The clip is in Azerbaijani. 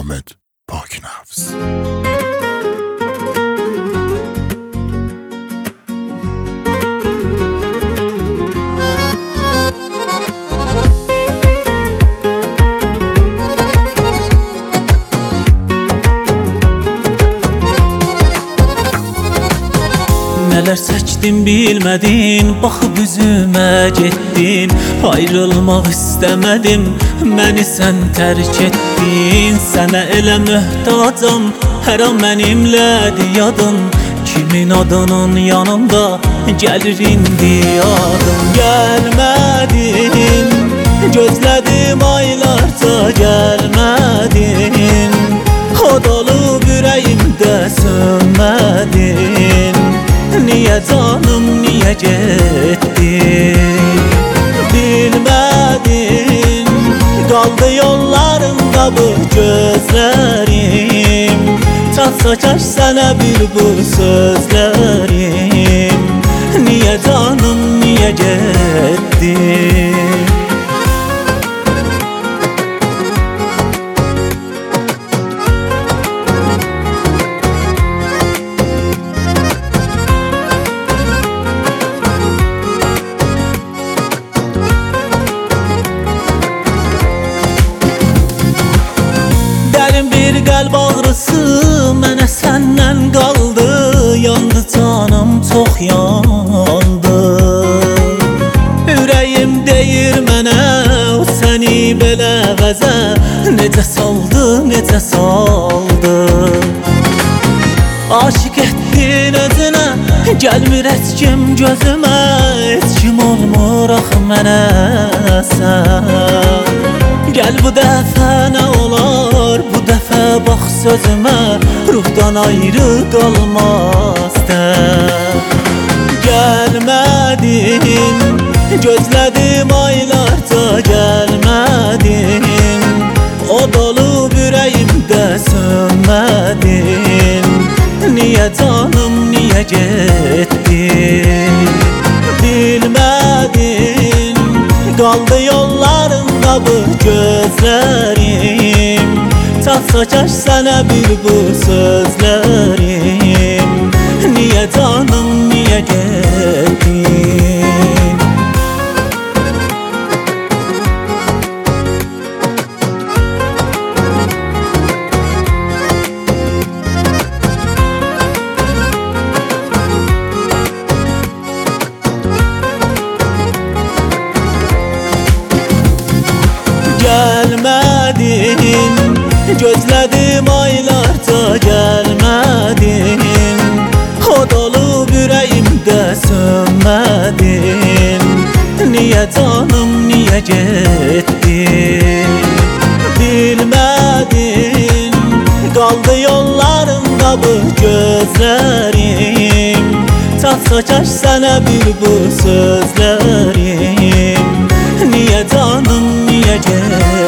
Ahmet Pakinafs. Neler seçtin bilmedin, bakıp üzüme getdin. Ayrılmaq istemedim, məni sən tərk etdin. Sənə elə möhtacam, hər an mənimlədir yadın. Kimin adının yanında gəlir indi yadım. Gəlmədin, gözlədim aylarca gəlmədin. Od olub ürəyimdə sönmədin. Niye canım, niye getdin? Bilmədin, qaldı yollarında bu gözlərim. Çatsa kaş sənə bir bu sözlərim. Niye canım, niye getdin? Bir qəlb ağrısı mənə səndən qaldı. Yandı canım, çox yandı. Ürəyim deyir mənə, o səni belə vəzə necə saldı, necə saldı. Aşıq etdin özünə, gəlmir heç kim gözümə. Heç kim olmur axı mənə sən. Gəl bu dəfə nə olar, bu dəfə bax sözümə. Ruhdan ayrı qalmazdır. Gəlmədin, gözlədim aylarca gəlmədin. Od olub ürəyimdə sönmədin. Niyə canım, niyə getdin? Bilmədin, qaldı yollarında bu gözlərim. Çatsa kaş sənə bir bu sözlərim. Niyə canım, niyə getdin? Gəlmədin, gözlədim aylarca gəlmədin. Od olub ürəyimdə sönmədin. Niyə canım, niyə getdin? Bilmədin, qaldı yollarında bu gözlərim. Çatsa kaş sənə bir bu sözlərim. Niyə canım, niyə getdin?